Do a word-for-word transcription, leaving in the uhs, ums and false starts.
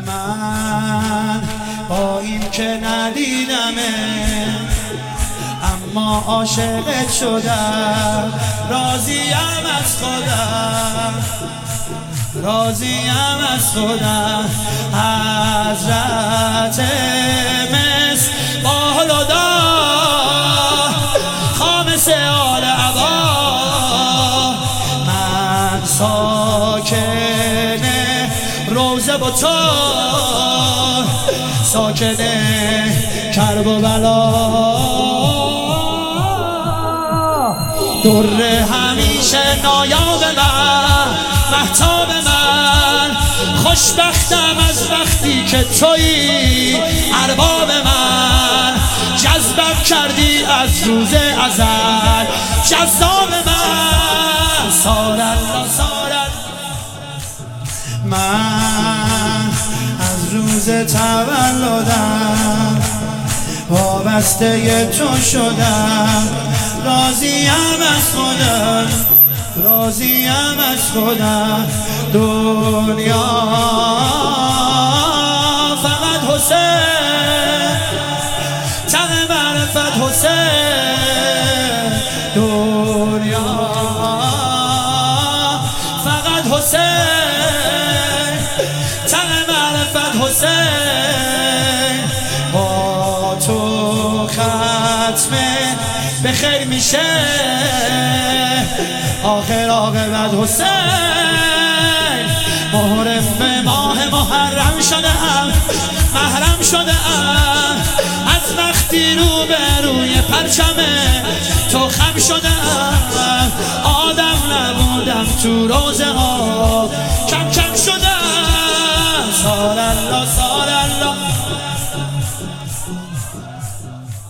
من با این که ندیدمه اما عاشقت شدم، راضیم از خودم، راضیم از خودم. حضرت مس بال و دار خامس آل عبا، من ساکن روزه و تو ساکن کرب و بلا، در همیشه نایاب من، مهتاب من، خوشبختم از وقتی که تویی ارباب من، جذبم کردی از روز ازل، جذاب من، سارالله سارالله. من از روز تولدم وابسته تو شدم، راضیم از خودم، راضیم از خودم. دنیا فقط حسین، تن معرفت حسین، دنیا فقط حسین، تن معرفت حسین. با تو ختمه به خیر میشه آخر عاقبت حسین. محرم به ماه محرم شده ام، محرم شده ام، از وقتی رو به روی پرچم تو خم شده ام. آدم نبودم تو روزه ها کم کم شده ام. سارالله سارالله.